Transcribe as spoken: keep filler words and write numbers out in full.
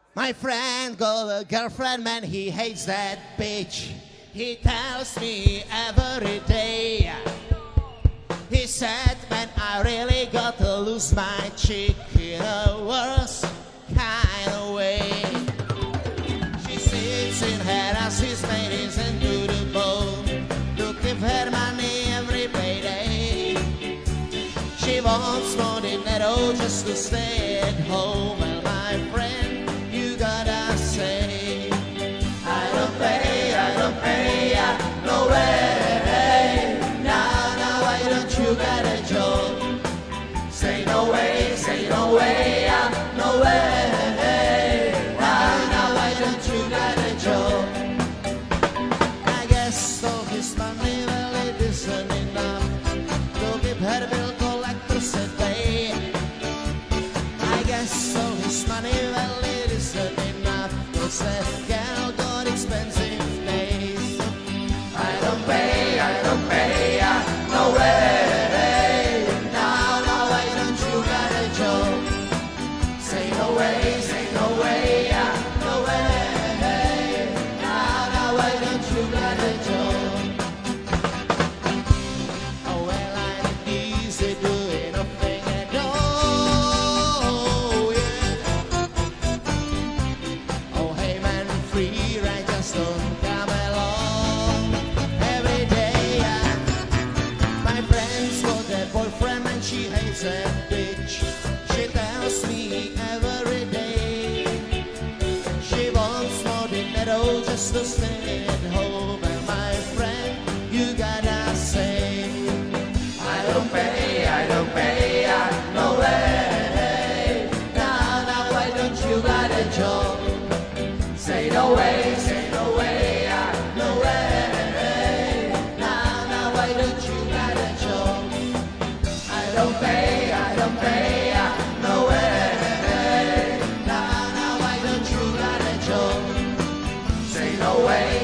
My friend got a girlfriend, man, he hates that bitch. He tells me every day. He said, man, I really got to lose my chick in a worse kind of way. She sits in her ass, his mate is into the bone, to give her money every payday. She wants more than that, oh, just to stay at home. Well, my friend, you gotta say, I don't pay, I don't pay, I, no way. Now, now, why don't you get a job? Say no way, say no way, ah, no way. Now, now, why don't you get a job? I guess all his money, well, it isn't enough to give her bill collectors a day. I guess all his money, well, it isn't enough, 'cause that girl got expensive days. I don't pay, I don't pay, ah, no way. Now, now, why don't you get a job? Say no way, say no way, ah, no way. Now, now, why don't you get a job? Oh, well, I'm easy doing nothing at all, yeah. Oh, hey, man, free ride just don't come along every day, yeah. My friend's got a boyfriend and she hates that bitch. She tells me every day she wants more than that, oh, just to stay at home. And my friend, you gotta say, I don't pay, I don't pay, I, no way. Now, now, why don't you got a job? Say no way, say no way, ah, no way. Now, now, why don't you got a job? I don't pay, I don't pay, ah, no way. Now, now, why don't you got a job? Say no way.